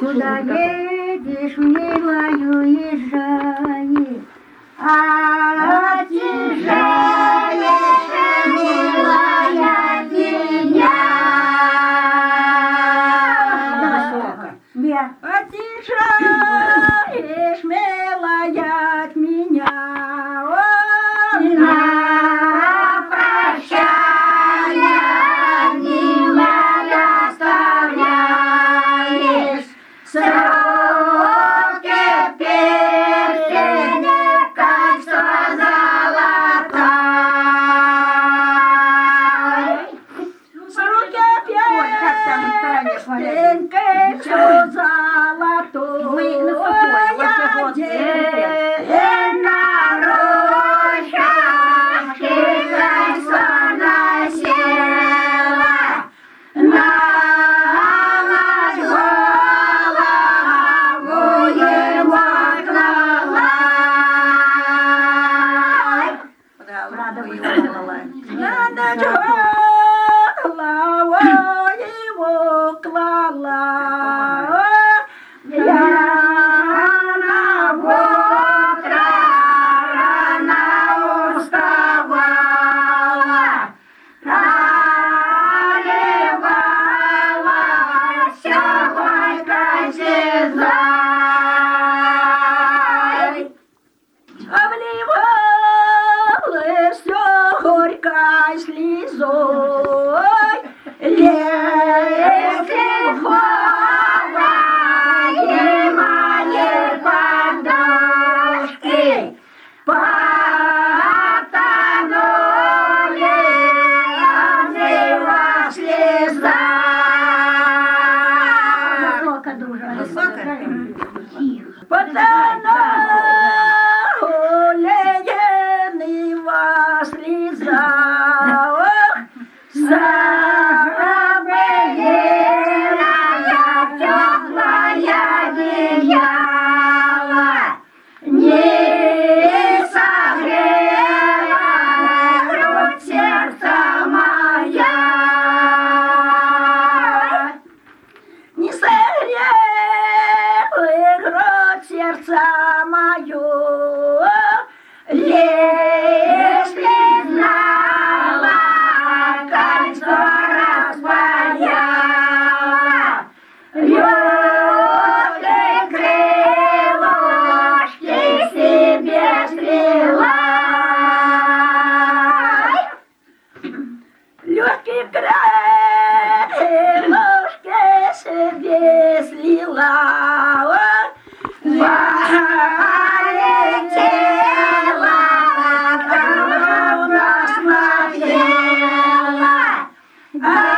Куда едешь, милая, уезжай, отъезжаешь, милая, меня. Отъезжаешь, милая, от меня. На прощание, милая, оставляешь сроки песни, кольцо золотое. Сроки песни, кольцо золотое. День на рощах, кольцо носила, на голову его клала. На ночь голову его клала. Рано утро, рано уставала, проливала всё горькой слезой. Обливала всё горькой слезой. Если голые мои подушки потонули в его слезах. Потонули в его слезах. Забыленная теплая одеяло не согрела грудь сердца моя. Не согрела грудь сердца мою, если знала, кольцо распаяла, легкие крылышки себе стрела. Легкие крылышки себе слила. Полетела, кругом смотрела.